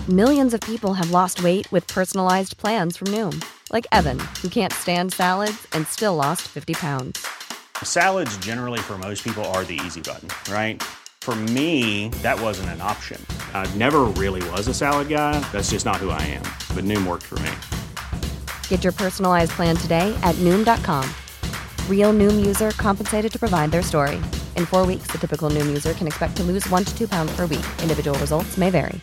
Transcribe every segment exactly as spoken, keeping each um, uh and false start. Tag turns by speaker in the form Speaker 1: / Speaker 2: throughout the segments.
Speaker 1: Millions of people have lost weight with personalized plans from Noom. Like Evan, who can't stand salads and still lost fifty pounds.
Speaker 2: Salads generally for most people are the easy button, right? For me, that wasn't an option. I never really was a salad guy. That's just not who I am. But Noom worked for me.
Speaker 1: Get your personalized plan today at Noom dot com. Real Noom user compensated to provide their story. In four weeks, the typical Noom user can expect to lose one to two pounds per week. Individual results may vary.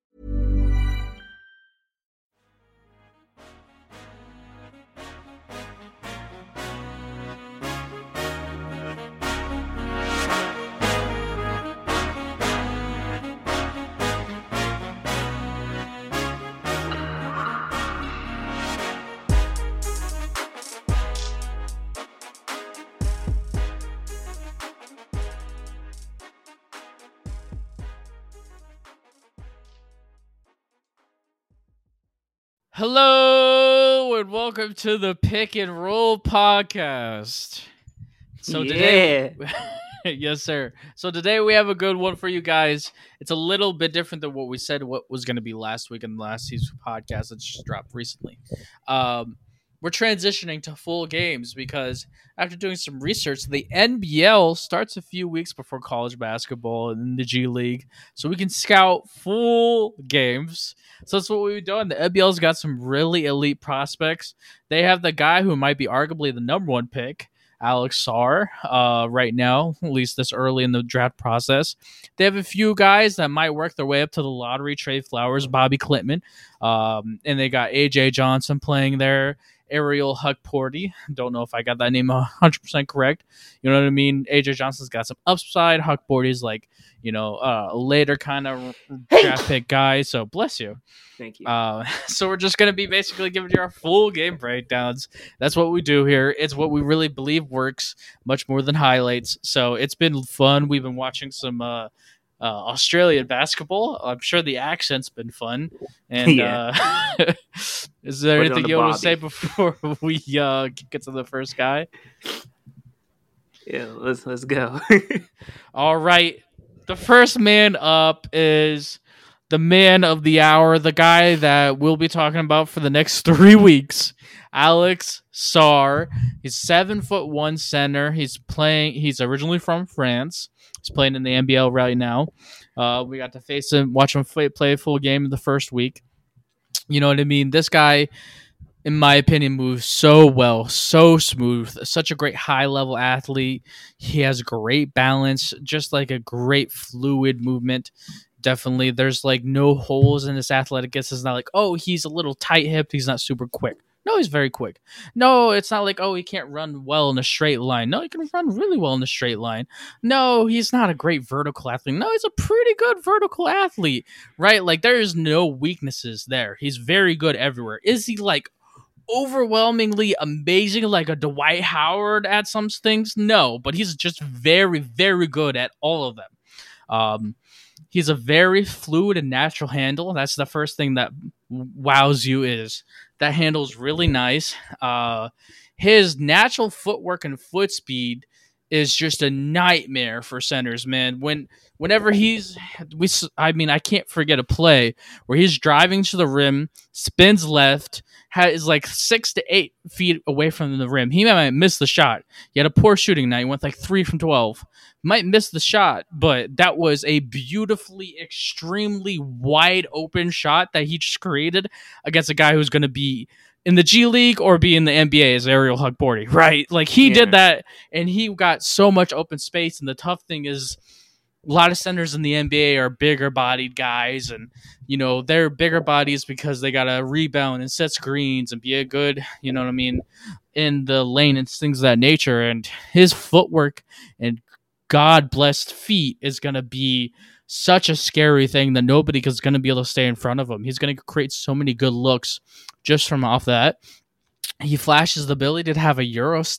Speaker 3: Hello and welcome to the Pick and Roll podcast. So
Speaker 4: yeah.
Speaker 3: today, yes, sir. So today we have a good one for you guys. It's a little bit different than what we said what was going to be last week in the last season podcast that just dropped recently. Um, we're transitioning to full games because after doing some research, the N B L starts a few weeks before college basketball and the G League, so we can scout full games. So that's what we've done. The N B L's got some really elite prospects. They have the guy who might be arguably the number one pick, Alex Sarr, uh, right now, at least this early in the draft process. They have a few guys that might work their way up to the lottery, Trey Flowers, Bobby Klintman, um, and they got A J Johnson playing there. Ariel Hukporti. Don't know if I got that name one hundred percent correct. You know what I mean? A J Johnson's got some upside. Hukporti's like, you know, uh, a later kind of
Speaker 4: Hey!
Speaker 3: draft pick guy. So bless you.
Speaker 4: Thank you.
Speaker 3: Uh, so we're just going to be basically giving you our full game breakdowns. That's what we do here. It's what we really believe works much more than highlights. So it's been fun. We've been watching some uh, uh, Australian basketball. I'm sure the accent's been fun. And
Speaker 4: Yeah.
Speaker 3: uh, is there
Speaker 4: Put it on
Speaker 3: anything
Speaker 4: the
Speaker 3: you want to
Speaker 4: Bobby.
Speaker 3: say before we uh, get to the first guy?
Speaker 4: Yeah, let's let's go.
Speaker 3: All right. The first man up is the man of the hour, the guy that we'll be talking about for the next three weeks, Alex Sarr. He's seven foot one center. He's playing. He's originally from France. He's playing in the N B L right now. Uh, we got to face him, watch him play, play a full game in the first week. You know what I mean? This guy, in my opinion, moves so well, so smooth, such a great high-level athlete. He has great balance, just like a great fluid movement. Definitely, there's like no holes in his athleticness. It's not like, oh, he's a little tight-hipped, he's not super quick. No, he's very quick. No, it's not like, oh, he can't run well in a straight line. No, he can run really well in a straight line. No, he's not a great vertical athlete. No, he's a pretty good vertical athlete, right? Like, there is no weaknesses there. He's very good everywhere. Is he like overwhelmingly amazing like a Dwight Howard at some things? No, but he's just very, very good at all of them. Um, he's a very fluid and natural handle. That's the first thing that wows you is that handle's really nice. Uh, his natural footwork and foot speed is just a nightmare for centers, man. When whenever he's we I mean, I can't forget a play where he's driving to the rim, spins left, is like six to eight feet away from the rim. He might miss the shot. He had a poor shooting night. He went like three from twelve. Might miss the shot, but that was a beautifully, extremely wide open shot that he just created against a guy who's going to be in the G League or be in the N B A as Ariel Hukporti, right? Like he
Speaker 4: Yeah.
Speaker 3: did that, and he got so much open space. And the tough thing is, a lot of centers in the N B A are bigger bodied guys, and you know they're bigger bodies because they gotta rebound and set screens and be a good, you know what I mean, in the lane and things of that nature. And his footwork and God blessed feet is gonna be such a scary thing that nobody is gonna be able to stay in front of him. He's gonna create so many good looks just from off that. He flashes the ability to have a Euro step.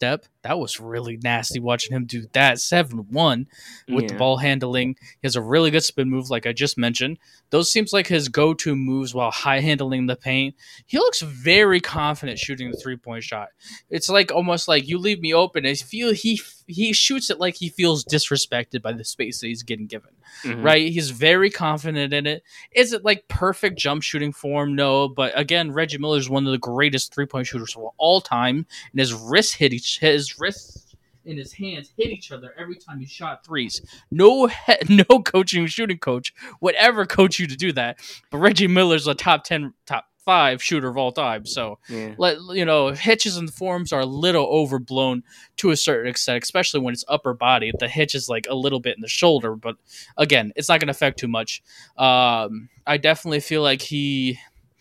Speaker 3: that was really nasty watching him do that. seven one with
Speaker 4: Yeah.
Speaker 3: the ball handling. He has a really good spin move, like I just mentioned. Those seems like his go-to moves while high handling the paint. He looks very confident shooting the three-point shot. It's like almost like you leave me open. I feel he he shoots it like he feels disrespected by the space that he's getting given.
Speaker 4: Mhm.
Speaker 3: Right? He's very confident in it. Is it like perfect jump shooting form? No, but again, Reggie Miller is one of the greatest three-point shooters of all time, and his wrists hit each his wrists and his hands hit each other every time he shot threes. No, he- no coaching shooting coach would ever coach you to do that. But Reggie Miller's a top ten, top five shooter of all time. So,
Speaker 4: Yeah.
Speaker 3: let you know, hitches and forms are a little overblown to a certain extent, especially when it's upper body. The hitch is like a little bit in the shoulder, but again, it's not going to affect too much. Um, I definitely feel like he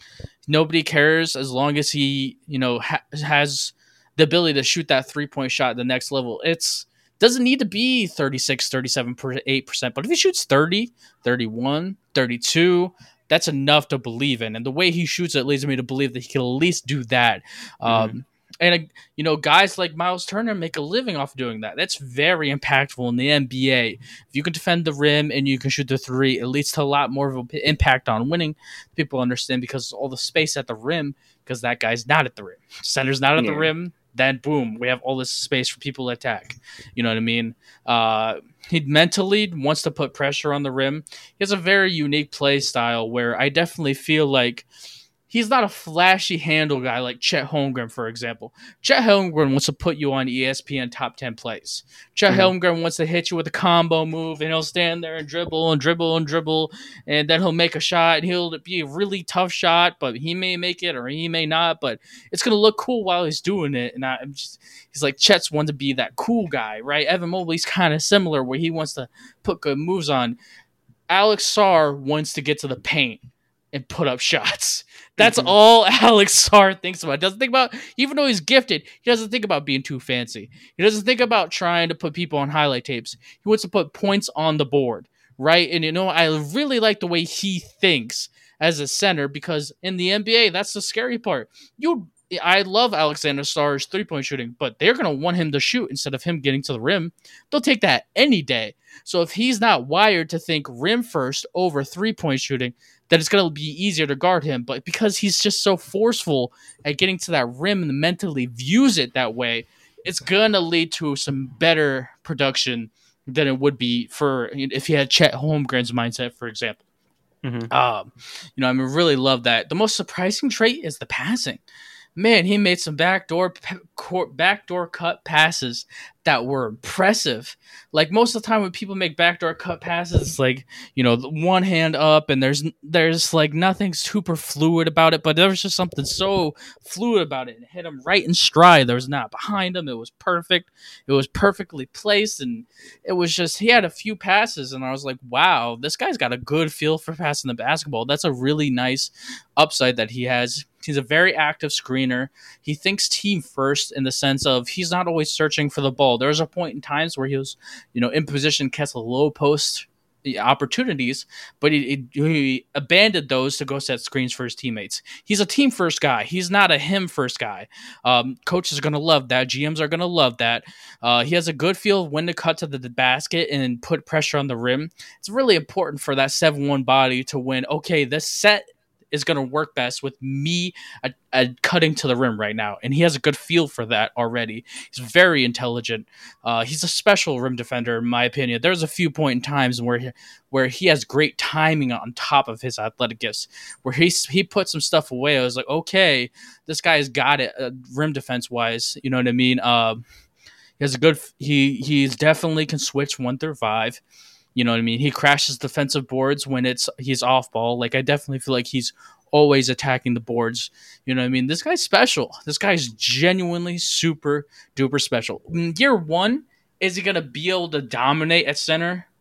Speaker 3: nobody cares as long as he, you know, ha- has the ability to shoot that three-point shot at the next level. It's doesn't need to be thirty-six, thirty-seven, eight percent, but if he shoots thirty, thirty-one, thirty-two, that's enough to believe in. And the way he shoots it leads me to believe that he can at least do that. Um, and, uh, you know, guys like Miles Turner make a living off doing that. That's very impactful in the N B A. If you can defend the rim and you can shoot the three, it leads to a lot more of an impact on winning. People understand because all the space at the rim, because that guy's not at the rim. Center's not at
Speaker 4: Yeah.
Speaker 3: the rim. Then, boom, we have all this space for people to attack. You know what I mean? Uh, he mentally wants to put pressure on the rim. He has a very unique play style where I definitely feel like he's not a flashy handle guy like Chet Holmgren, for example. Chet Holmgren wants to put you on E S P N top ten plays. Chet
Speaker 4: Mhm.
Speaker 3: Holmgren wants to hit you with a combo move, and he'll stand there and dribble and dribble and dribble, and then he'll make a shot, and he'll be a really tough shot, but he may make it or he may not, but it's going to look cool while he's doing it. And I, I'm just, he's like, Chet's one to be that cool guy, right? Evan Mobley's kind of similar where he wants to put good moves on. Alex Sarr wants to get to the paint and put up shots. That's
Speaker 4: Mhm.
Speaker 3: all Alex Sarr thinks about. Doesn't think about, even though he's gifted, he doesn't think about being too fancy. He doesn't think about trying to put people on highlight tapes. He wants to put points on the board, right? And you know, I really like the way he thinks as a center because in the N B A, that's the scary part. You, I love Alexander Sarr's three-point shooting, but they're going to want him to shoot instead of him getting to the rim. They'll take that any day. So if he's not wired to think rim first over three-point shooting, then it's going to be easier to guard him. But because he's just so forceful at getting to that rim and mentally views it that way, it's going to lead to some better production than it would be for if he had Chet Holmgren's mindset, for example.
Speaker 4: Mhm.
Speaker 3: Um, you know, I mean, really love that. The most surprising trait is the passing. Man, he made some backdoor backdoor cut passes that were impressive. Like most of the time when people make backdoor cut passes, it's like, you know, one hand up and there's there's like nothing super fluid about it, but there was just something so fluid about it and it hit him right in stride. There was not behind him. It was perfect. It was perfectly placed and it was just, he had a few passes and I was like, wow, this guy's got a good feel for passing the basketball. That's a really nice upside that he has. He's a very active screener. He thinks team first in the sense of he's not always searching for the ball. There was a point in times where he was, you know, in position, catch a low post opportunities, but he, he abandoned those to go set screens for his teammates. He's a team first guy. He's not a him first guy. Um, coaches are going to love that. G Ms are going to love that. Uh, he has a good feel of when to cut to the, the basket and put pressure on the rim. It's really important for that seven one body to win. Okay, this set is going to work best with me at, at cutting to the rim right now. And he has a good feel for that already. He's very intelligent. Uh, he's a special rim defender, in my opinion. There's a few point in times where he, where he has great timing on top of his athletic gifts, where he, he put some stuff away. I was like, okay, this guy's got it uh, rim defense wise. You know what I mean? Uh, he has a good, he, he's definitely can switch one through five. You know what I mean? He crashes defensive boards when it's he's off ball. Like, I definitely feel like he's always attacking the boards. You know what I mean? This guy's special. This guy's genuinely super duper special. In year one, is he going to be able to dominate at center?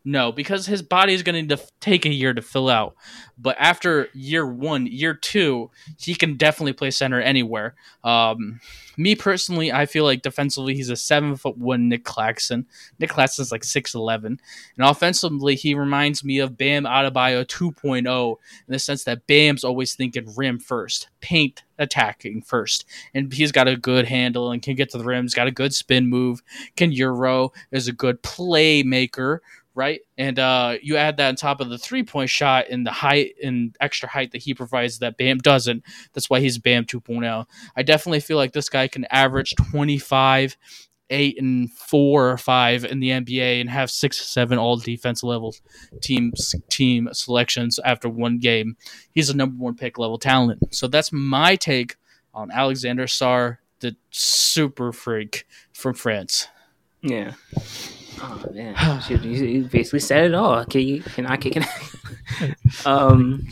Speaker 3: No, because his body is going to def- take a year to fill out. But after year one, year two, he can definitely play center anywhere. Um, me personally, I feel like defensively, he's a seven foot one Nick Claxton. Nick Claxton's like six eleven, and offensively, he reminds me of Bam Adebayo two point oh in the sense that Bam's always thinking rim first, paint attacking first, and he's got a good handle and can get to the rim. He's got a good spin move, can euro, is a good playmaker. Right, and uh, you add that on top of the three-point shot and the height and extra height that he provides that Bam doesn't. That's why he's Bam two point oh. I definitely feel like this guy can average twenty-five, eight, and four or five in the N B A and have six or seven all defense level teams team selections after one game. He's a number one pick level talent. So that's my take on Alexander Sarr, the super freak from France.
Speaker 4: Yeah. Oh man, Shoot, you, you basically said it all. Can you? Can I kick it? um.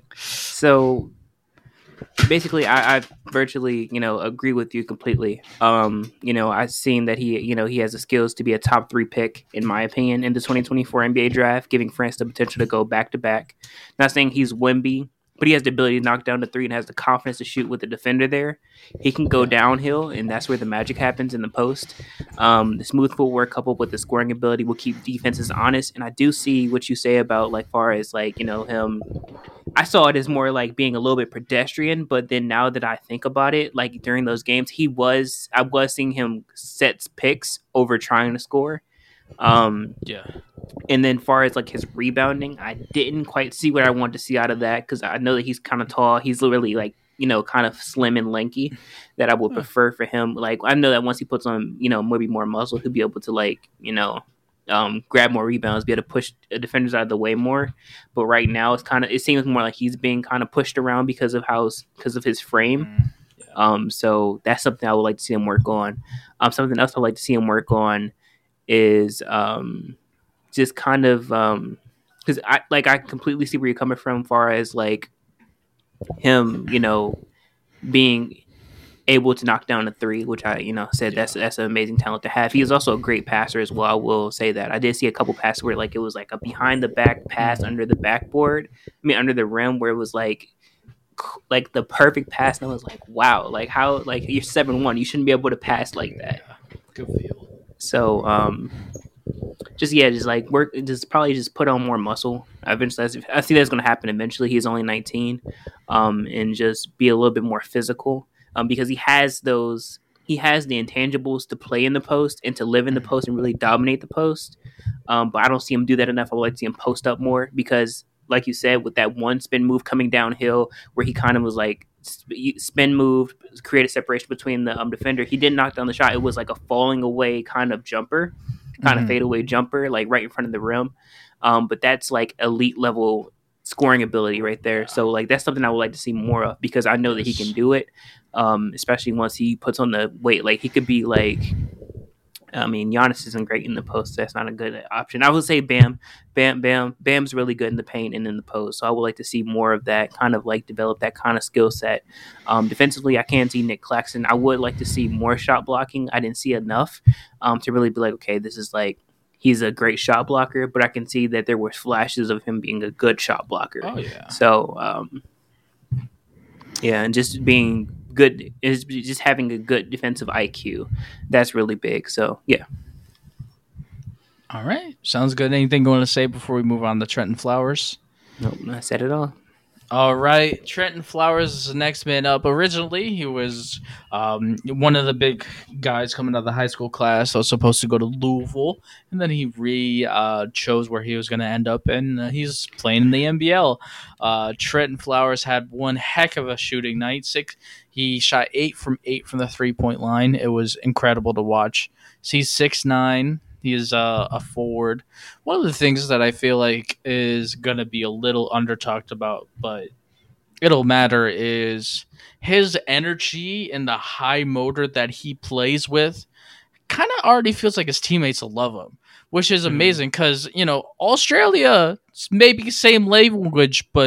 Speaker 4: So basically, I, I virtually, you know, agree with you completely. Um, you know, I've seen that he, you know, he has the skills to be a top three pick, in my opinion, in the twenty twenty-four N B A draft, giving France the potential to go back to back. Not saying he's Wemby, but he has the ability to knock down the three and has the confidence to shoot with the defender there. He can go downhill, and that's where the magic happens in the post. Um, the smooth footwork coupled with the scoring ability will keep defenses honest. And I do see what you say about, like, far as, like, you know, him. I saw it as more like being a little bit pedestrian, but then now that I think about it, like during those games, he was, I was seeing him set picks over trying to score. Um,
Speaker 3: yeah.
Speaker 4: And then far as like his rebounding, I didn't quite see what I wanted to see out of that because I know that he's kind of tall. He's literally like, you know, kind of slim and lanky that I would prefer for him. Like, I know that once he puts on, you know, maybe more muscle, he'll be able to like, you know, um, grab more rebounds, be able to push defenders out of the way more. But right now it's kind of, it seems more like he's being kind of pushed around because of how, because of his frame.
Speaker 3: Mm, yeah.
Speaker 4: Um, so that's something I would like to see him work on. Um, something else I'd like to see him work on is, um, just kind of, um, because I like I completely see where you're coming from, far as like him, you know, being able to knock down a three, which I, you know, said that's that's an amazing talent to have. He is also a great passer as well. I will say that I did see a couple passes where like it was like a behind the back pass under the backboard, I mean under the rim, where it was like like the perfect pass, and I was like, wow, like how like you're seven one, you shouldn't be able to pass like that.
Speaker 3: Good feel.
Speaker 4: So, um. Just yeah, just like work. Just probably just put on more muscle. Eventually, I see that's going to happen. Eventually, he's only nineteen, um, and just be a little bit more physical. Um, because he has those, he has the intangibles to play in the post and to live in the post and really dominate the post. Um, but I don't see him do that enough. I would like to see him post up more because, like you said, with that one spin move coming downhill, where he kind of was like spin move, create a separation between the um, defender. He didn't knock down the shot. It was like a falling away kind of jumper. kind of mm-hmm. fadeaway jumper, like right in front of the rim. Um, but that's like elite level scoring ability right there. So like that's something I would like to see more of because I know that he can do it. Um, especially once he puts on the weight, like he could be like, I mean, Giannis isn't great in the post. So that's not a good option. I would say Bam, Bam, Bam, Bam's really good in the paint and in the post. So I would like to see more of that, kind of like develop that kind of skill set. Um, defensively, I can see Nick Claxton. I would like to see more shot blocking. I didn't see enough um, to really be like, okay, this is like, he's a great shot blocker, but I can see that there were flashes of him being a good shot blocker.
Speaker 3: Oh, yeah.
Speaker 4: So, um, yeah, and just being good is just having a good defensive I Q. That's really big. So yeah.
Speaker 3: All right. Sounds good. Anything you want to say before we move on to Trenton Flowers?
Speaker 4: Nope, I said it all.
Speaker 3: All right. Trenton Flowers is the next man up. Originally, he was um, one of the big guys coming out of the high school class. So was supposed to go to Louisville, and then he re uh, chose where he was going to end up, and uh, he's playing in the N B L. Uh, Trenton Flowers had one heck of a shooting night. Six. He shot eight from eight from the three-point line. It was incredible to watch. So he's six nine. He is uh, a forward. One of the things that I feel like is going to be a little under-talked about, but it'll matter, is his energy and the high motor that he plays with kind of already feels like his teammates will love him, which is amazing because, you know, Australia, maybe same language, but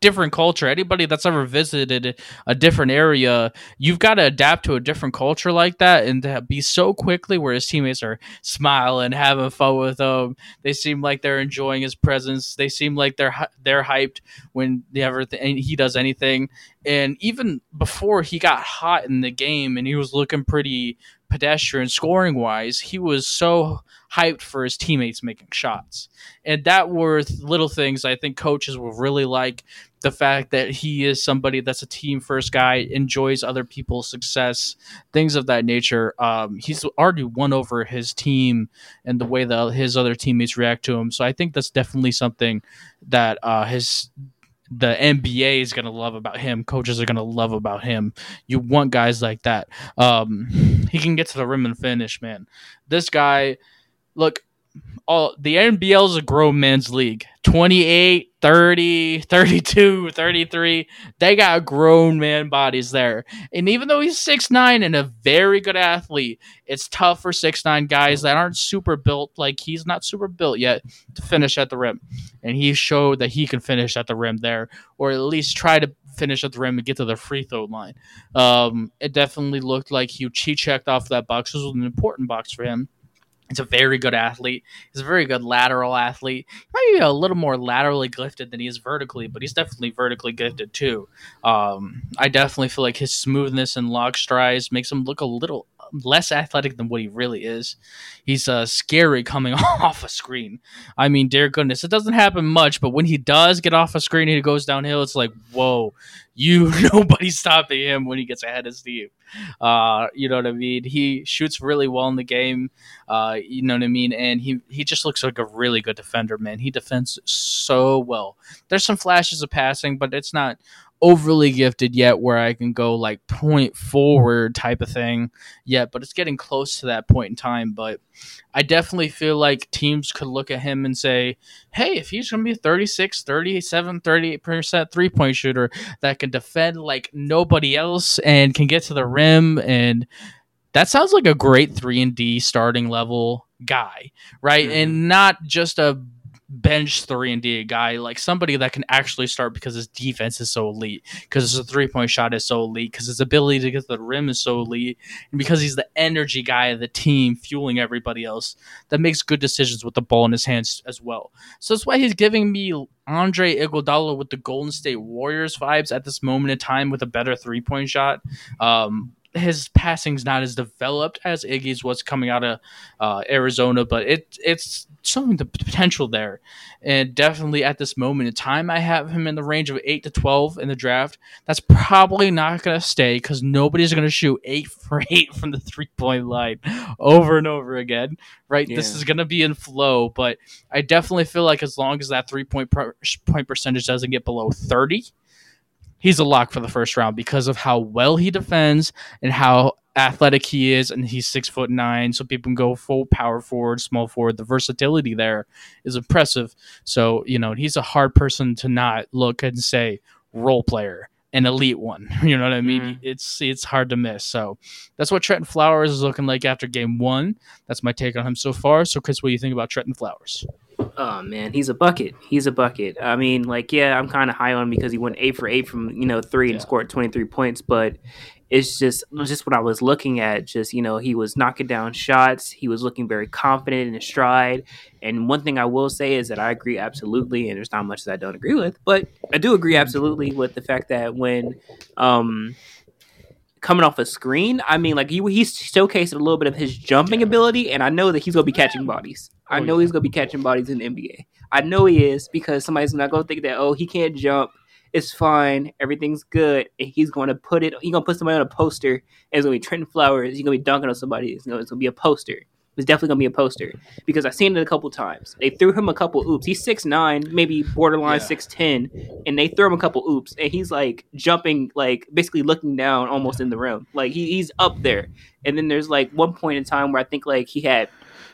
Speaker 3: different culture. Anybody that's ever visited a different area, you've got to adapt to a different culture like that, and to be so quickly where his teammates are smiling, having fun with him. They seem like they're enjoying his presence. They seem like they're they're hyped when they ever th- he does anything. And even before he got hot in the game and he was looking pretty pedestrian scoring wise, he was so hyped for his teammates making shots. And that were little things I think coaches will really like. The fact that he is somebody that's a team first guy, enjoys other people's success, things of that nature. Um, he's already won over his team and the way that his other teammates react to him. So I think that's definitely something that uh, his the N B A is going to love about him. Coaches are going to love about him. You want guys like that. Um, he can get to the rim and finish, man. This guy, look, all the N B L is a grown man's league. twenty-eight, thirty, thirty-two, thirty-three. They got grown man bodies there. And even though he's six nine and a very good athlete, it's tough for six nine guys that aren't super built, like he's not super built yet, to finish at the rim. And he showed that he can finish at the rim there, or at least try to finish at the rim and get to the free throw line. Um, it definitely looked like he, he checked off that box. This was an important box for him. He's a very good athlete. He's a very good lateral athlete. He might be a little more laterally gifted than he is vertically, but he's definitely vertically gifted too. Um, I definitely feel like his smoothness and log strides makes him look a little less athletic than what he really is. He's uh, scary coming off a screen. I mean, dear goodness, it doesn't happen much, but when he does get off a screen and he goes downhill, it's like, whoa, you nobody's stopping him when he gets ahead of Steve. Uh, you know what I mean? He shoots really well in the game. Uh, you know what I mean? And he, he just looks like a really good defender, man. He defends so well. There's some flashes of passing, but it's not overly gifted yet where I can go like point forward type of thing yet, but it's getting close to that point in time. But I definitely feel like teams could look at him and say, hey, if he's going to be a thirty-six, thirty-seven, thirty-eight percent three-point shooter that can defend like nobody else and can get to the rim, and that sounds like a great three and D starting level guy, right? Mm-hmm. And not just a bench three and D guy, like somebody that can actually start because his defense is so elite, because his three-point shot is so elite, because his ability to get to the rim is so elite, and because he's the energy guy of the team fueling everybody else that makes good decisions with the ball in his hands as well. So that's why he's giving me Andre Iguodala with the Golden State Warriors vibes at this moment in time with a better three-point shot. Um, his passing's not as developed as Iggy's was coming out of uh, Arizona, but it it's showing the potential there. And definitely at this moment in time, I have him in the range of eight to twelve in the draft. That's probably not going to stay because nobody's going to shoot eight for eight from the three-point line over and over again, right? Yeah. This is going to be in flow, but I definitely feel like as long as that three-point per- point percentage doesn't get below thirty, he's a lock for the first round because of how well he defends and how athletic he is, and he's six foot nine, so people can go full power forward, small forward. The versatility there is impressive. So, you know, he's a hard person to not look and say role player, an elite one. You know what I mean? Mm-hmm. It's it's hard to miss. So that's what Trenton Flowers is looking like after game one. That's my take on him so far. So, Chris, what do you think about Trenton Flowers?
Speaker 4: Oh man, he's a bucket. He's a bucket. I mean, like, yeah, I'm kind of high on him because he went eight for eight from, you know, three and yeah. scored twenty-three points. But it's just, just what I was looking at. Just, you know, he was knocking down shots. He was looking very confident in his stride. And one thing I will say is that I agree absolutely, and there's not much that I don't agree with, but I do agree absolutely with the fact that when, um. coming off a screen, I mean, like, he he's showcased a little bit of his jumping ability, and I know that he's going to be catching bodies. I know he's going to be catching bodies in the N B A. I know he is, because somebody's not going to think that, oh, he can't jump, it's fine, everything's good, and he's going to put it, he's going to put somebody on a poster, and it's going to be Trenton Flowers, he's going to be dunking on somebody, it's going to be a poster. It's definitely going to be a poster, because I've seen it a couple times. They threw him a couple oops. He's six nine, maybe borderline yeah. six ten, and they threw him a couple oops, and he's like jumping, like basically looking down almost in the rim. Like he, he's up there. And then there's like one point in time where I think like he had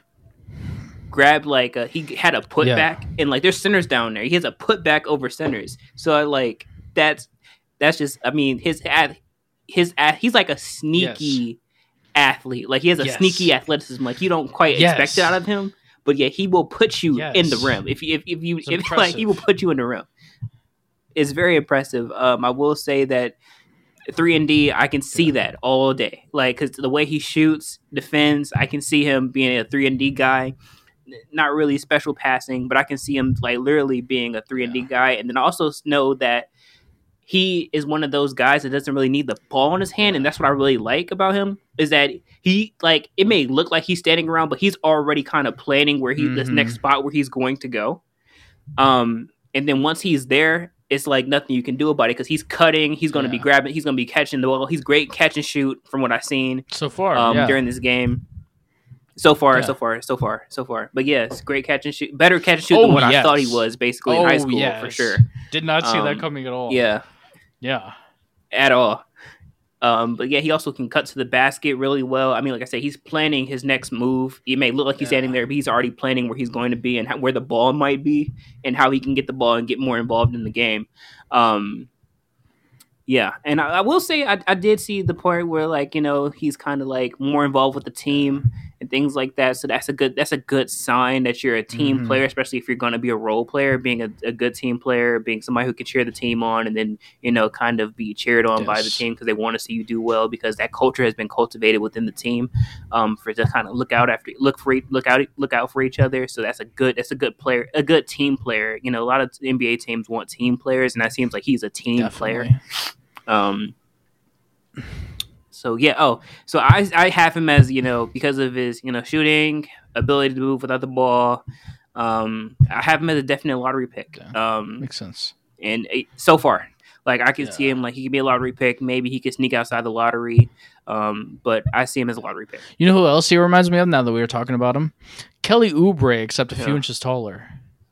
Speaker 4: grabbed like a, he had a putback, yeah. and like there's centers down there. He has a putback over centers. So I like that's that's just I mean his ad, his ad, he's like a sneaky. Yes. athlete. Like he has a yes. sneaky athleticism. Like you don't quite yes. expect it out of him, but yeah, he will put you yes. in the rim. If you if, if you if like he will put you in the rim. is very impressive. Um, I will say that three and D, I can see that all day. Like, because the way he shoots, defends, I can see him being a three and D guy. Not really special passing, but I can see him like literally being a three and D guy. And then also know that he is one of those guys that doesn't really need the ball in his hand, and that's what I really like about him is that he like it may look like he's standing around, but he's already kind of planning where he mm-hmm. this next spot where he's going to go. Um, and then once he's there, it's like nothing you can do about it because he's cutting, he's going to yeah. be grabbing, he's going to be catching the ball. He's great catch and shoot from what I've seen
Speaker 3: so far
Speaker 4: um,
Speaker 3: yeah.
Speaker 4: during this game. So far, yeah. so far, so far, so far. But yes, great catch and shoot, better catch and shoot oh, than what yes. I thought he was basically
Speaker 3: oh,
Speaker 4: in high school
Speaker 3: yes.
Speaker 4: for sure.
Speaker 3: Did not see
Speaker 4: um,
Speaker 3: that coming at all.
Speaker 4: Yeah.
Speaker 3: Yeah,
Speaker 4: at all. Um, but yeah, he also can cut to the basket really well. I mean, like I said, he's planning his next move. It may look like he's yeah. standing there, but he's already planning where he's going to be and how, where the ball might be and how he can get the ball and get more involved in the game. Um, yeah, and I, I will say I, I did see the part where like you know he's kind of like more involved with the team and things like that. So that's a good that's a good sign that you're a team mm-hmm. player, especially if you're going to be a role player. Being a, a good team player, being somebody who can cheer the team on, and then you know kind of be cheered on yes. by the team because they want to see you do well. Because that culture has been cultivated within the team um, for to kind of look out after look for look out look out for each other. So that's a good that's a good player, a good team player. You know, a lot of N B A teams want team players, and that seems like he's a team
Speaker 3: Definitely.
Speaker 4: player. Um. So yeah. Oh, so I I have him as you know because of his you know shooting ability to move without the ball. Um, I have him as a definite lottery pick.
Speaker 3: Yeah,
Speaker 4: um,
Speaker 3: makes sense.
Speaker 4: And uh, so far, like I can yeah. see him like he could be a lottery pick. Maybe he could sneak outside the lottery. Um, but I see him as a lottery pick.
Speaker 3: You know who else he reminds me of? Now that we were talking about him, Kelly Oubre, except a yeah. few inches taller.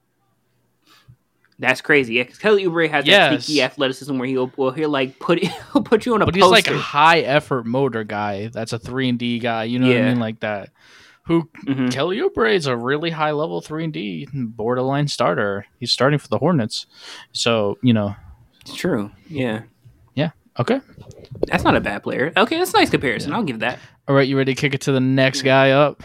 Speaker 4: That's crazy. Yeah, because Kelly Oubre has
Speaker 3: yes.
Speaker 4: that sneaky athleticism where he'll, well, he'll like put he'll put you on a
Speaker 3: but
Speaker 4: poster.
Speaker 3: But he's like a high effort motor guy. That's a three and D guy. You know yeah. what I mean? Like that. Who mm-hmm. Kelly Oubre is a really high level three and D borderline starter. He's starting for the Hornets. So you know,
Speaker 4: it's true. Yeah.
Speaker 3: Yeah. Okay.
Speaker 4: That's not a bad player. Okay, that's a nice comparison. Yeah. I'll give that.
Speaker 3: All right, you ready to kick it to the next guy up?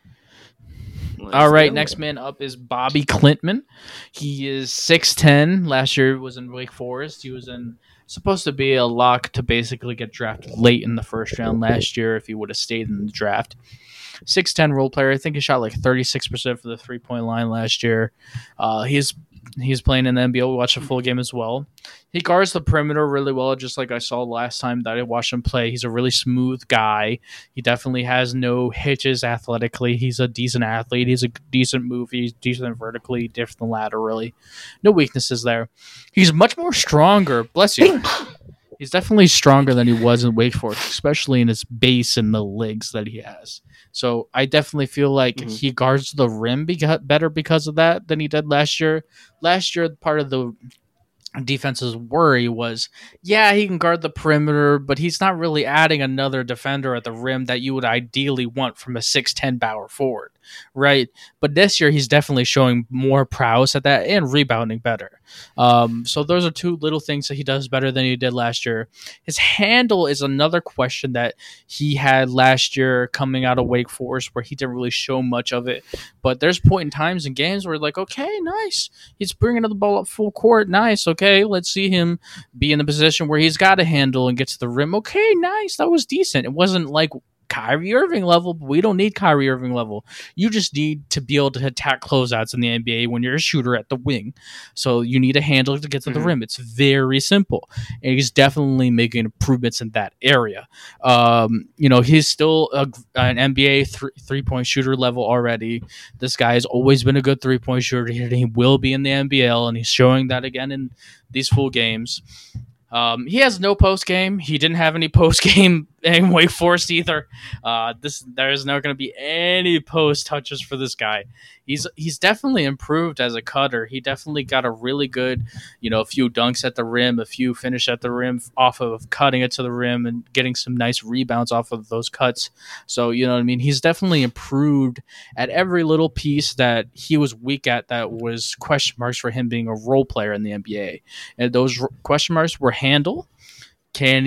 Speaker 3: Let's All right, next man up is Bobby Klintman. He is six ten. Last year was in Wake Forest. He was in supposed to be a lock to basically get drafted late in the first round last year if he would have stayed in the draft. six ten role player. I think he shot like thirty-six percent for the three-point line last year. Uh, he's he's playing in the N B A. We watched a full game as well. He guards the perimeter really well, just like I saw last time that I watched him play. He's a really smooth guy. He definitely has no hitches athletically. He's a decent athlete. He's a decent move. He's decent vertically, different laterally. No weaknesses there. He's much more stronger. Bless you. He's definitely stronger than he was in Wake Forest, especially in his base and the legs that he has. So I definitely feel like mm-hmm. he guards the rim beca- better because of that than he did last year. Last year, part of the defense's worry was, yeah, he can guard the perimeter, but he's not really adding another defender at the rim that you would ideally want from a six ten power forward, right? But this year, he's definitely showing more prowess at that and rebounding better. Um, so those are two little things that he does better than he did last year. His handle is another question that he had last year coming out of Wake Forest where he didn't really show much of it. But there's point in times in games where like, okay, nice. He's bringing the ball up full court. Nice. Okay, let's see him be in the position where he's got a handle and get to the rim. Okay, nice. That was decent. It wasn't like Kyrie Irving level, but we don't need Kyrie Irving level. You just need to be able to attack closeouts in the N B A when you're a shooter at the wing. So you need a handle to get to the mm-hmm. rim. It's very simple. And he's definitely making improvements in that area. Um, you know, he's still a, an N B A th- three-point shooter level already. This guy has always been a good three-point shooter. He will be in the N B L, and he's showing that again in these full games. Um, he has no post game. He didn't have any post game in Wake Forest either. Uh, this there's not going to be any post touches for this guy. He's he's definitely improved as a cutter. He definitely got a really good, you know, a few dunks at the rim, a few finish at the rim off of cutting it to the rim and getting some nice rebounds off of those cuts. So, you know what I mean? He's definitely improved at every little piece that he was weak at that was question marks for him being a role player in the N B A. And those question marks were handle. Can he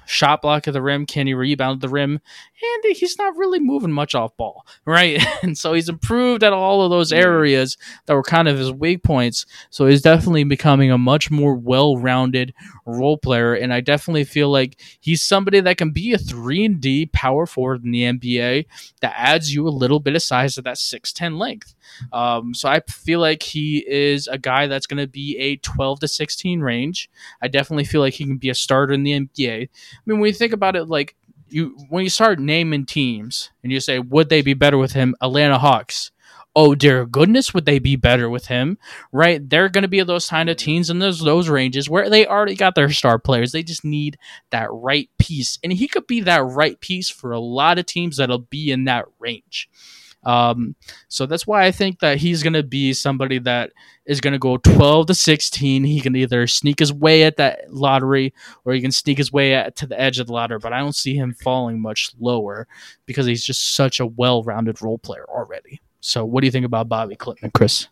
Speaker 3: shot block at the rim? Can he rebound at the rim? And he's not really moving much off ball, right? And so he's improved at all of those areas that were kind of his weak points. So he's definitely becoming a much more well-rounded role player. And I definitely feel like he's somebody that can be a three and D power forward in the N B A that adds you a little bit of size at that six ten length. Um, so I feel like he is a guy that's going to be a twelve to sixteen range. I definitely feel like he can be a starter in the N B A. I mean, when you think about it, like you, when you start naming teams and you say, would they be better with him? Atlanta Hawks. Oh, dear goodness, would they be better with him? Right? They're going to be those kind of teams in those, those ranges where they already got their star players. They just need that right piece. And he could be that right piece for a lot of teams that'll be in that range. Um, so that's why I think that he's going to be somebody that is going to go twelve to sixteen. He can either sneak his way at that lottery or he can sneak his way at, to the edge of the lottery, but I don't see him falling much lower because he's just such a well-rounded role player already. So what do you think about Bobby Klintman, Chris?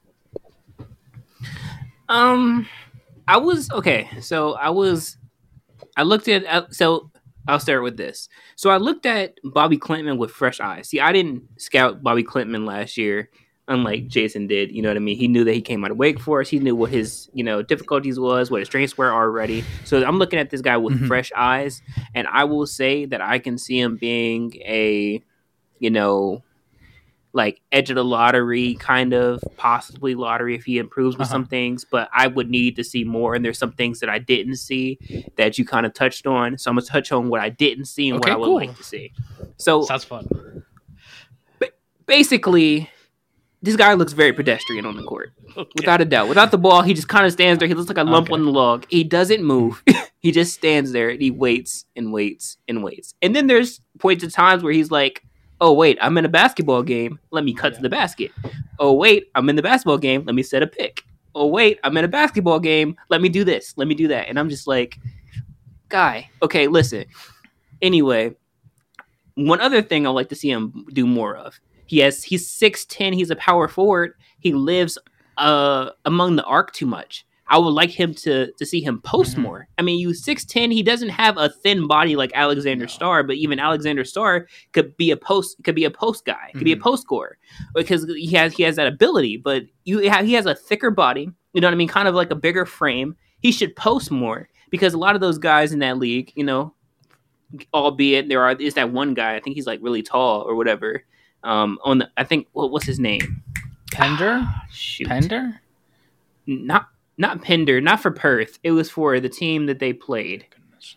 Speaker 4: Um, I was, okay, so I was, I looked at, so I'll start with this. So I looked at Bobby Klintman with fresh eyes. See, I didn't scout Bobby Klintman last year, unlike Jason did. You know what I mean? He knew that he came out of Wake Forest. He knew what his, you know, difficulties was, what his strengths were already. So I'm looking at this guy with mm-hmm. fresh eyes, and I will say that I can see him being a, you know, like edge of the lottery, kind of possibly lottery if he improves with uh-huh. some things, but I would need to see more. And there's some things that I didn't see that you kind of touched on. So I'm going to touch on what I didn't see and okay, what I would cool. like to see. So
Speaker 3: sounds fun.
Speaker 4: Ba- basically, this guy looks very pedestrian on the court,
Speaker 3: okay.
Speaker 4: without a doubt. Without the ball, he just kind of stands there. He looks like a lump okay. on the log. He doesn't move. He just stands there and he waits and waits and waits. And then there's points of times where he's like, oh, wait, I'm in a basketball game. Let me cut yeah. to the basket. Oh, wait, I'm in the basketball game. Let me set a pick. Oh, wait, I'm in a basketball game. Let me do this. Let me do that. And I'm just like, guy, okay, listen. Anyway, one other thing I'd like to see him do more of. He has, he's six ten. He's a power forward. He lives uh, among the arc too much. I would like him to to see him post mm-hmm. more. I mean, you six ten, he doesn't have a thin body like Alexander no. Starr, but even Alexander Starr could be a post could be a post guy, could mm-hmm. be a post scorer because he has he has that ability. But you have, he has a thicker body, you know what I mean, kind of like a bigger frame. He should post more because a lot of those guys in that league, you know, albeit there are is that one guy, I think he's like really tall or whatever. Um, on the I think what, what's his name?
Speaker 3: Pender?
Speaker 4: Shoot.
Speaker 3: Pender?
Speaker 4: Not. Not Pender, not for Perth. It was for the team that they played. Goodness.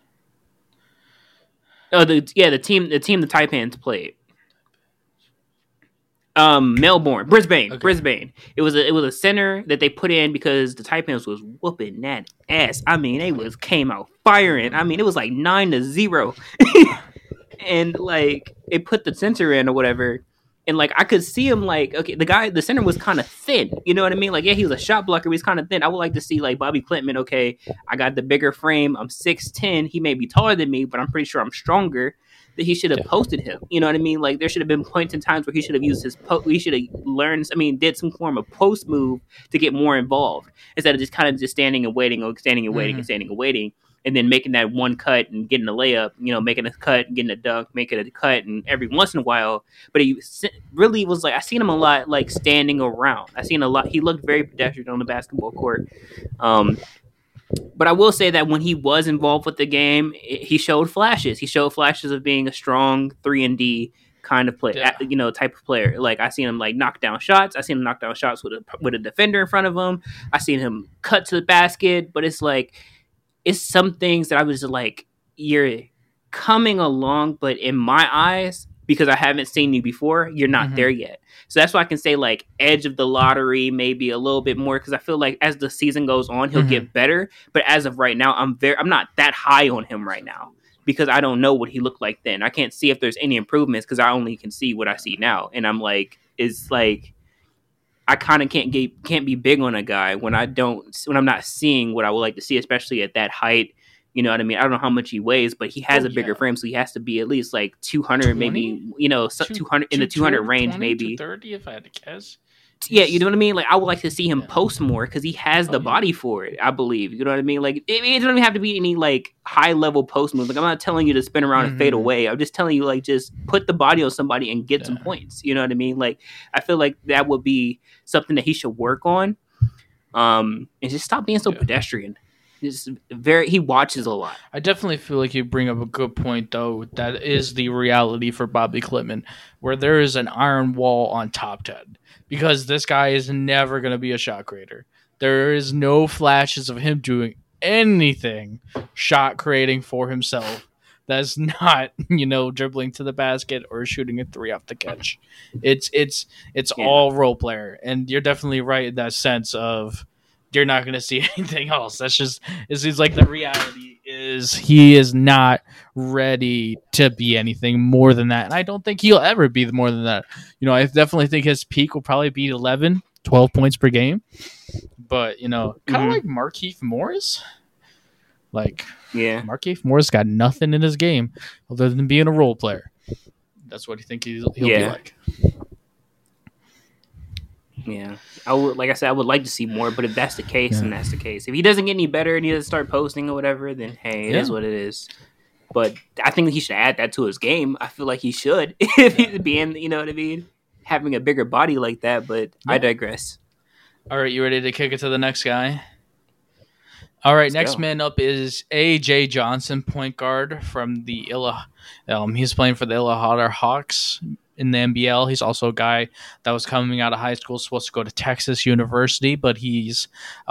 Speaker 4: Oh, the yeah, the team, the team the Taipans played. Um, Melbourne, Brisbane, okay. Brisbane. It was a it was a center that they put in because the Taipans was whooping that ass. I mean, they was came out firing. I mean, it was like nine to zero, and like it put the center in or whatever. And, like, I could see him, like, okay, the guy, the center was kind of thin. You know what I mean? Like, yeah, he was a shot blocker, but he's kind of thin. I would like to see, like, Bobby Klintman, okay, I got the bigger frame. I'm six ten. He may be taller than me, but I'm pretty sure I'm stronger. That he should have posted him. You know what I mean? Like, there should have been points and times where he should have used his post. He should have learned, I mean, did some form of post move to get more involved instead of just kind of just standing and waiting or standing and waiting mm-hmm. and standing and waiting. And then making that one cut and getting a layup, you know, making a cut and getting a dunk, making a cut, and every once in a while. But he really was like, I seen him a lot, like standing around. I seen a lot. He looked very pedestrian on the basketball court. Um, but I will say that when he was involved with the game, it, he showed flashes. He showed flashes of being a strong three and D kind of player, yeah. you know, type of player. Like I seen him like knock down shots. I seen him knock down shots with a with a defender in front of him. I seen him cut to the basket. But it's like. It's some things that I was like, you're coming along, but in my eyes, because I haven't seen you before, you're not mm-hmm. there yet. So that's why I can say like edge of the lottery, maybe a little bit more, because I feel like as the season goes on, he'll mm-hmm. get better. But as of right now, I'm very, I'm not that high on him right now because I don't know what he looked like then. I can't see if there's any improvements because I only can see what I see now, and I'm like, it's like. I kind of can't get can't be big on a guy when I don't when I'm not seeing what I would like to see, especially at that height. You know what I mean? I don't know how much he weighs, but he has oh, a bigger yeah. frame, so he has to be at least like two hundred, maybe you know, two hundred in the two hundred range, maybe
Speaker 3: thirty if I had to guess.
Speaker 4: Yeah, you know what I mean? Like, I would like to see him
Speaker 3: Yeah.
Speaker 4: post more because he has the
Speaker 3: Oh, yeah.
Speaker 4: body for it, I believe. You know what I mean? Like, it, it doesn't even have to be any, like, high-level post moves. Like, I'm not telling you to spin around and fade
Speaker 3: Mhm.
Speaker 4: away. I'm just telling you, like, just put the body on somebody and get some
Speaker 3: Yeah.
Speaker 4: points. You know what I mean? Like, I feel like that would be something that he should work on. Um, and just stop being so
Speaker 3: Yeah.
Speaker 4: pedestrian. Just very, he watches a lot.
Speaker 3: I definitely feel like you bring up a good point, though. That is the reality for Bobby Klitman, where there is an iron wall on top ten, because this guy is never going to be a shot creator. There is no flashes of him doing anything shot creating for himself that's not, you know, dribbling to the basket or shooting a three off the catch. It's it's it's
Speaker 4: Yeah.
Speaker 3: all role player, and you're definitely right in that sense of you're not going to see anything else. That's just, it seems like the reality is he is not ready to be anything more than that. And I don't think he'll ever be more than that. You know, I definitely think his peak will probably be eleven, twelve points per game. But, you know, kind of
Speaker 4: Mhm.
Speaker 3: like Markieff Morris. Like,
Speaker 4: Yeah.
Speaker 3: Markieff Morris got nothing in his game other than being a role player. That's what I think he'll, he'll be
Speaker 4: Yeah.
Speaker 3: like.
Speaker 4: Yeah, I would, like I said, I would like to see more, but if that's the case,
Speaker 3: Yeah.
Speaker 4: then that's the case. If he doesn't get any better and he doesn't start posting or whatever, then hey, it
Speaker 3: Yeah.
Speaker 4: is what it is. But I think he should add that to his game. I feel like he should, if he's being, you know what I mean, having a bigger body like that. But I
Speaker 3: Yeah.
Speaker 4: digress.
Speaker 3: All right, you ready to kick it to the next guy? All right,
Speaker 4: Let's
Speaker 3: next
Speaker 4: go.
Speaker 3: man up is A J Johnson, point guard from the Illa. Um, he's playing for the Illinois Hawks in the N B L. He's also a guy that was coming out of high school, supposed to go to Texas University, but he's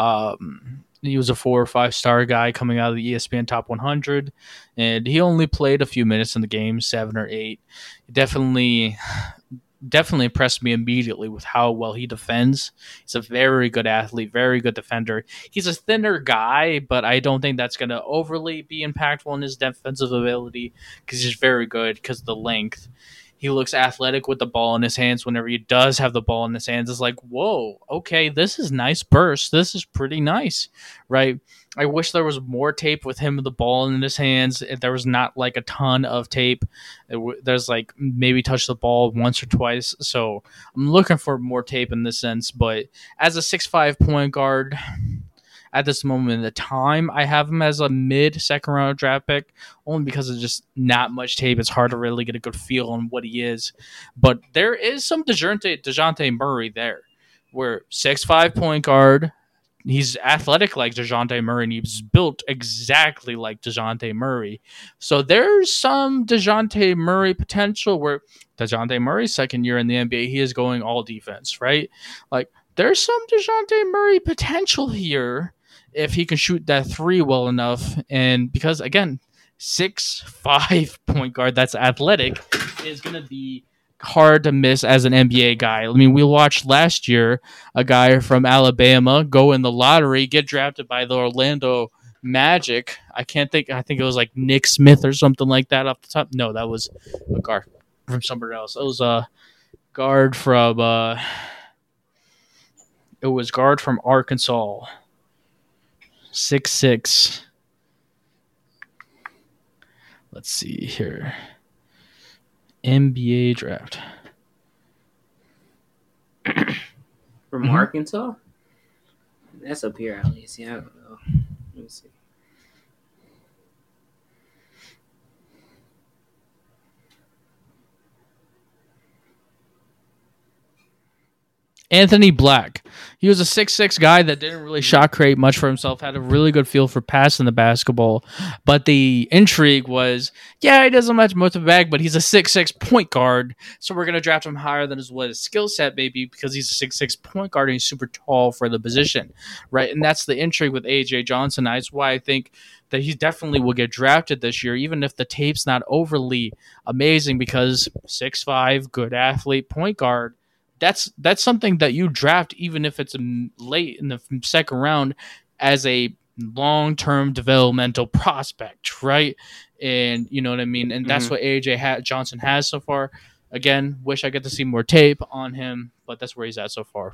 Speaker 3: um, he was a four or five star guy coming out of the E S P N Top one hundred, and he only played a few minutes in the game, seven or eight. Definitely. Definitely impressed me immediately with how well he defends. He's a very good athlete, very good defender. He's a thinner guy, but I don't think that's going to overly be impactful in his defensive ability because he's very good because of the length. He looks athletic with the ball in his hands whenever he does have the ball in his hands. It's like, whoa, okay, this is nice burst. This is pretty nice, right? I wish there was more tape with him with the ball in his hands. If there was not like a ton of tape. There's like maybe touch the ball once or twice. So I'm looking for more tape in this sense. But as a six five point guard, at this moment in the time, I have him as a mid second round draft pick, only because of just not much tape. It's hard to really get a good feel on what he is. But there is some DeJounte, DeJounte Murray there, where six five point guard. He's athletic like DeJounte Murray, and he's built exactly like DeJounte Murray. So there's some DeJounte Murray potential where DeJounte Murray's second year in the N B A, he is going all defense, right? Like, there's some DeJounte Murray potential here if he can shoot that three well enough. And because, again, six five point guard that's athletic is going to be hard to miss as an N B A guy. I mean, we watched last year a guy from Alabama go in the lottery, get drafted by the Orlando Magic. I can't think. I think it was like Nick Smith or something like that off the top. No, that was a guard from somewhere else. It was a guard from. Uh, it was guard from Arkansas. Six six. Let's see here. N B A draft.
Speaker 4: From
Speaker 3: Mhm.
Speaker 4: Arkansas? That's up here at least. Yeah, I don't know. Let me see.
Speaker 3: Anthony Black. He was a six six guy that didn't really shot create much for himself, had a really good feel for passing the basketball. But the intrigue was, yeah, he doesn't much much of a bag, but he's a six six point guard. So we're going to draft him higher than his, what his skill set maybe because he's a six six point guard and he's super tall for the position, right? And that's the intrigue with A J Johnson. That's why I think that he definitely will get drafted this year, even if the tape's not overly amazing because six five, good athlete, point guard. That's that's something that you draft even if it's late in the second round as a long-term developmental prospect, right? And you know what I mean? And that's
Speaker 4: Mhm.
Speaker 3: what A J ha- Johnson has so far. Again, wish I get to see more tape on him, but that's where he's at so far.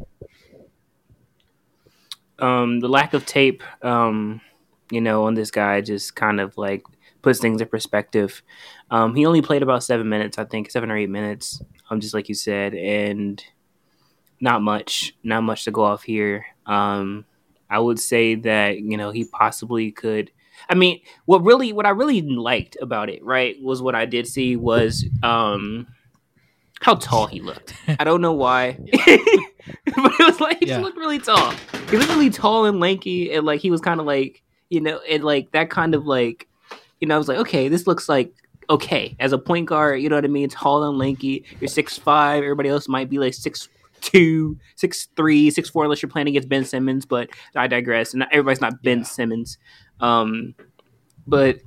Speaker 4: Um, the lack of tape, um, you know, on this guy just kind of like puts things in perspective. Um, he only played about seven minutes, I think, seven or eight minutes, um, just like you said. And not much, not much to go off here. Um, I would say that you know he possibly could. I mean, what really, what I really liked about it, right, was what I did see was um how tall he looked. I don't know why, but it was like he
Speaker 3: Yeah.
Speaker 4: just looked really tall. He looked really tall and lanky, and like he was kind of like you know, and like that kind of like you know, I was like, okay, this looks like okay as a point guard. You know what I mean? Tall and lanky. You're six five. Everybody else might be like six two, six three, six four, unless you're playing against Ben Simmons. But I digress. And everybody's not Ben
Speaker 3: Yeah.
Speaker 4: Simmons. Um, but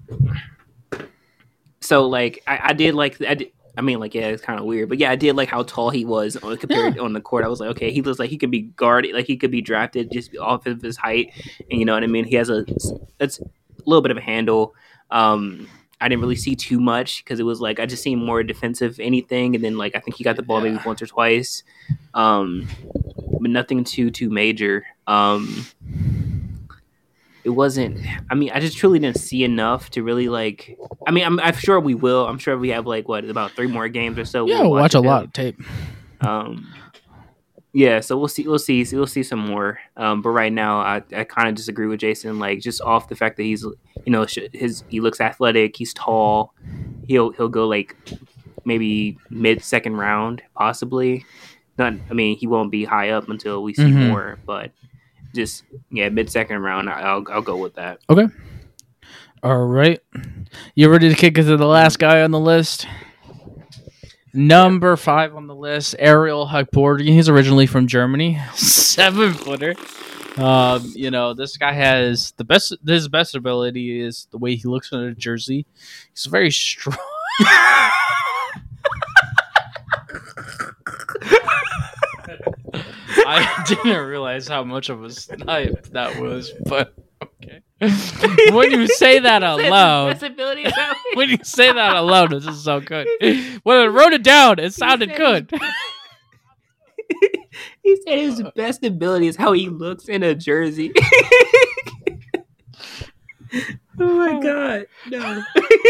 Speaker 4: so like I, I did like I did. I mean, like, yeah, it's kind of weird, but yeah, I did like how tall he was on, compared
Speaker 3: Yeah.
Speaker 4: on the court. I was like, okay, he looks like he could be guarded, like he could be drafted just off of his height, and you know what I mean. He has a it's a little bit of a handle. Um, I didn't really see too much because it was like I just seen more defensive anything, and then like I think he got the ball maybe
Speaker 3: Yeah.
Speaker 4: once or twice, um, but nothing too too major. Um, it wasn't. I mean, I just truly didn't see enough to really like. I mean, I'm, I'm sure we will. I'm sure we have like what about three more games or so.
Speaker 3: Yeah,
Speaker 4: we'll
Speaker 3: watch a
Speaker 4: it.
Speaker 3: lot of tape.
Speaker 4: Um, yeah, so we'll see. We'll see. We'll see some more. Um, but right now, I, I kind of disagree with Jason. Like just off the fact that he's, you know, his he looks athletic. He's tall. He'll he'll go like maybe mid second round, possibly. Not. I mean, he won't be high up until we see
Speaker 3: Mhm.
Speaker 4: more. But just yeah, mid second round. I'll I'll go with that.
Speaker 3: Okay. All right. You ready to kick it to the last guy on the list? Number five on the list, Ariel Hukporti. He's originally from Germany. Seven footer. Um, you know, this guy has the best. His best ability is the way he looks in a jersey. He's very strong. I didn't realize how much of a snipe that was, but okay. When you say that out loud,
Speaker 4: Ability is how
Speaker 3: when you say that out loud, this is so good. When I wrote it down, it sounded
Speaker 4: said
Speaker 3: good.
Speaker 4: He said his best ability is how he looks in a jersey. Oh my god, no.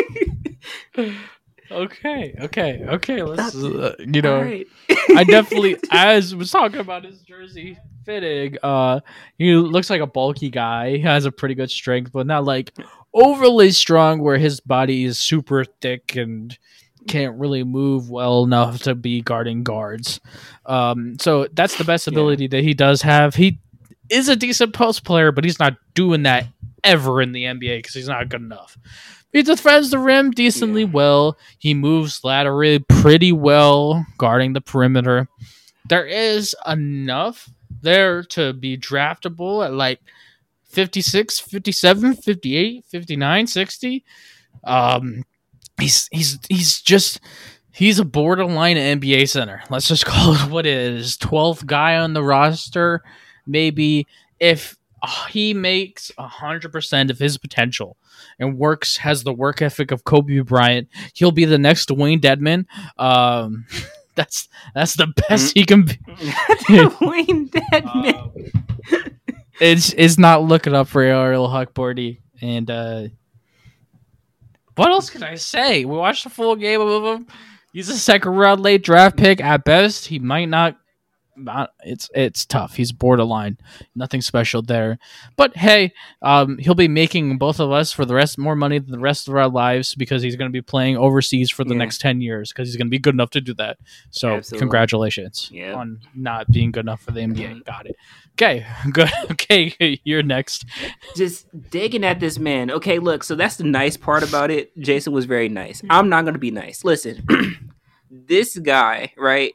Speaker 3: Okay, okay, okay. Let's, uh, you know,
Speaker 4: All right.
Speaker 3: I definitely, as was talking about his jersey fitting, uh, he looks like a bulky guy. He has a pretty good strength, but not like overly strong where his body is super thick and can't really move well enough to be guarding guards. Um, so that's the best ability that he does have. He is a decent post player, but he's not doing that ever in the N B A because he's not good enough. He defends the rim decently
Speaker 4: Yeah.
Speaker 3: well. He moves laterally pretty well, guarding the perimeter. There is enough there to be draftable at like fifty-six, fifty-seven, fifty-eight, fifty-nine, sixty. Um, he's he's he's just he's a borderline N B A center. Let's just call it what it is. twelfth guy on the roster, maybe. If uh, he makes one hundred percent of his potential and works, has the work ethic of Kobe Bryant, he'll be the next Dwayne Dedman. Um, that's that's the best he can be.
Speaker 4: Wayne Dedman.
Speaker 3: Um, it's it's not looking up for Ariel Hukporti. And uh, what else can I say? We watched the full game of him. He's a second round late draft pick at best. He might not. Not, it's it's tough. He's borderline. Nothing special there. But hey, um, he'll be making both of us for the rest more money than the rest of our lives because he's going to be playing overseas for the
Speaker 4: Yeah.
Speaker 3: next ten years because he's going to be good enough to do that. So
Speaker 4: Absolutely.
Speaker 3: congratulations
Speaker 4: Yeah.
Speaker 3: on not being good enough for the N B A.
Speaker 4: Mhm.
Speaker 3: Got it. Okay, good. Okay, you're next.
Speaker 4: Just digging at this man. Okay, look, so that's the nice part about it. Jason was very nice. I'm not going to be nice. Listen, this guy, right?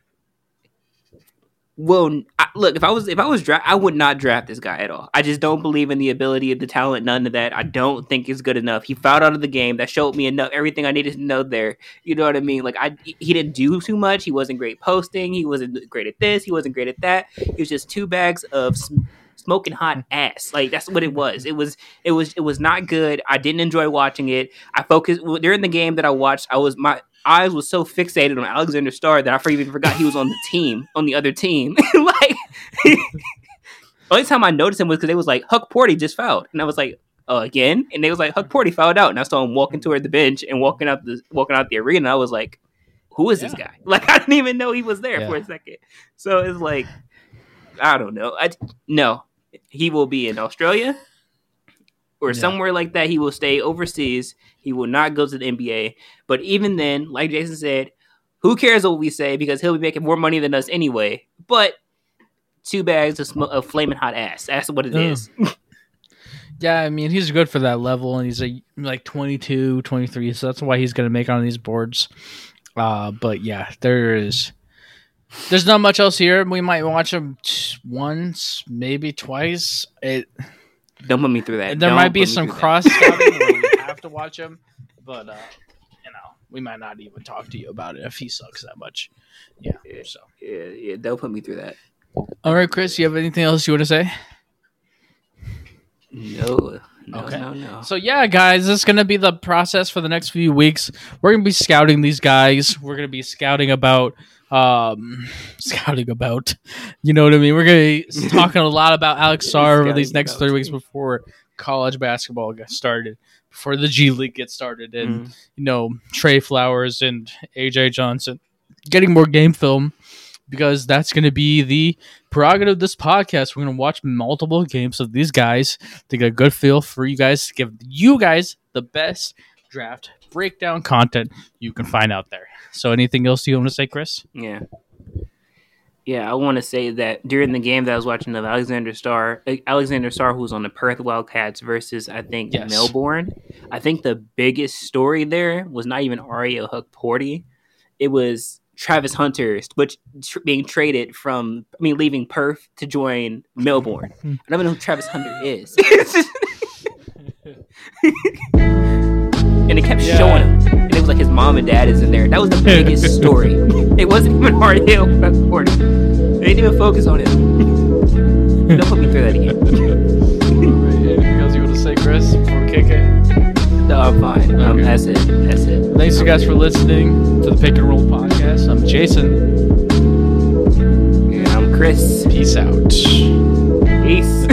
Speaker 4: Well, I, look, if I was if I was draft, I would not draft this guy at all. I just don't believe in the ability of the talent, none of that. I don't think it's good enough. He fouled out of the game. That showed me enough everything I needed to know there. You know what I mean? Like I he didn't do too much. He wasn't great posting. He wasn't great at this. He wasn't great at that. He was just two bags of sm- smoking hot ass. Like that's what it was. It was it was it was not good. I didn't enjoy watching it. I focused during the game that I watched. I was my eyes was so fixated on Alexander Starr that I even forgot he was on the team, on the other team. Like, only time I noticed him was because they was like, Hukporti just fouled. And I was like, oh, again? And they was like, Hukporti fouled out. And I saw him walking toward the bench and walking out the walking out the arena. I was like, who is this
Speaker 3: Yeah.
Speaker 4: guy? Like, I didn't even know he was there
Speaker 3: Yeah.
Speaker 4: for a second. So it's like, I don't know. I, no, he will be in Australia or
Speaker 3: Yeah.
Speaker 4: somewhere like that. He will stay overseas. He will not go to the N B A. But even then, like Jason said, who cares what we say, because he'll be making more money than us anyway. But two bags of, sm- of flaming hot ass. That's what it
Speaker 3: Mm.
Speaker 4: is.
Speaker 3: Yeah, I mean, he's good for that level, and he's like, like twenty-two, twenty-three, so that's why he's going to make on these boards. Uh, but yeah, there is... There's not much else here. We might watch him t- once, maybe twice. It
Speaker 4: Don't put me through that.
Speaker 3: There
Speaker 4: Don't
Speaker 3: might
Speaker 4: put
Speaker 3: be
Speaker 4: me
Speaker 3: some
Speaker 4: through that.
Speaker 3: cross-scouting where we have to watch him, but, uh, you know, we might not even talk to you about it if he sucks that much. Yeah, so...
Speaker 4: Yeah, yeah, don't put me through that.
Speaker 3: All right, Chris, you have anything else you want to say?
Speaker 4: No, no,
Speaker 3: Okay.
Speaker 4: no, no.
Speaker 3: So yeah, guys, this is gonna be the process for the next few weeks. We're gonna be scouting these guys. We're gonna be scouting about, um, scouting about, you know what I mean. We're gonna be talking a lot about Alex Sarr over these
Speaker 4: Scouting
Speaker 3: next
Speaker 4: about.
Speaker 3: three weeks before college basketball gets started, before the G League gets started, and
Speaker 4: Mhm.
Speaker 3: you know Trey Flowers and A J Johnson getting more game film. Because that's going to be the prerogative of this podcast. We're going to watch multiple games of these guys to get a good feel for you guys, to give you guys the best draft breakdown content you can find out there. So anything else you want to say, Chris?
Speaker 4: Yeah. Yeah, I want to say that during the game that I was watching of Alexander Starr, Alexander Starr, who's on the Perth Wildcats versus, I think,
Speaker 3: Yes.
Speaker 4: Melbourne, I think the biggest story there was not even Ariel Huck-Porty. It was Travis Hunter, which tr- being traded from, I mean, leaving Perth to join Melbourne. I don't even know who Travis Hunter is. And it kept
Speaker 3: Yeah.
Speaker 4: showing him. And it was like his mom and dad is in there. That was the biggest story. It wasn't even Ariel Huck-Porty. They didn't even focus on him. Don't put me through that again.
Speaker 3: Anything else you want to say, Chris, before we kick it?
Speaker 4: No, I'm fine. Um,
Speaker 3: Okay.
Speaker 4: that's it. That's it.
Speaker 3: Thanks, you guys, for listening to the Pick and Roll podcast. I'm Jason.
Speaker 4: And I'm Chris.
Speaker 3: Peace out.
Speaker 4: Peace.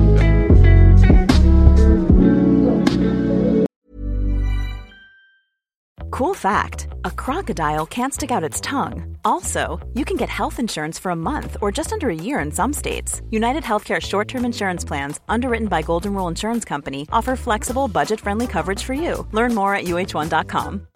Speaker 5: Cool fact, a crocodile can't stick out its tongue. Also, you can get health insurance for a month or just under a year in some states. United Healthcare short-term insurance plans, underwritten by Golden Rule Insurance Company, offer flexible, budget-friendly coverage for you. Learn more at U H one dot com.